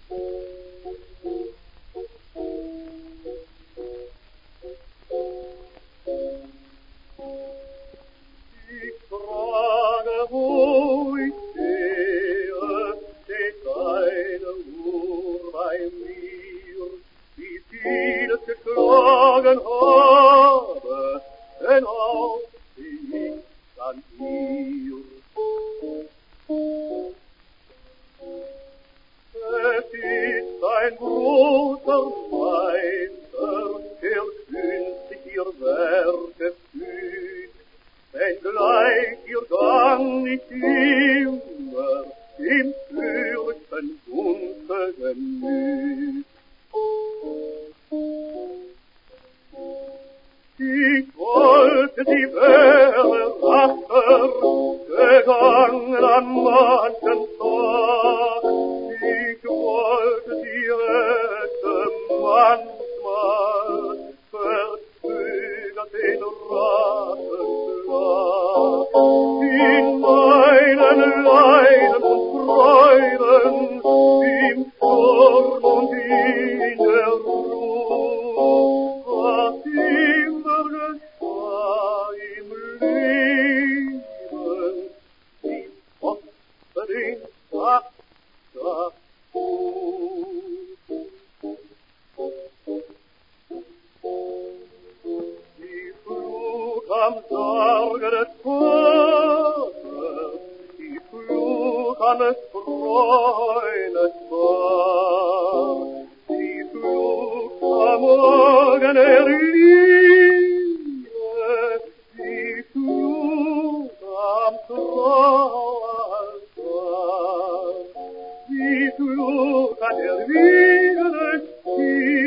Geschlagen habe, denn auch ich an ihr. Es ist ein großer Meister, der künstlich ihr Werke fügt, wenngleich ihr Gang nicht immer im höchsten Dunkel genügt. Ich wollte, sie wäre wacher, gegangen an manchen Tag. Ich wollte, sie hätte manchmal verzögert den Ratschlag. In meinen Leiden und Freuden, im Sturm und in der Ruhe, was immer geschah im Leben, die Opfer den Tag dazu. Die Flut am Sarge des Vaters, die Flut eines Freundes war, die Flut am Morgen der Liebe, die Flut am Traualtar, die Flut an der Wiege des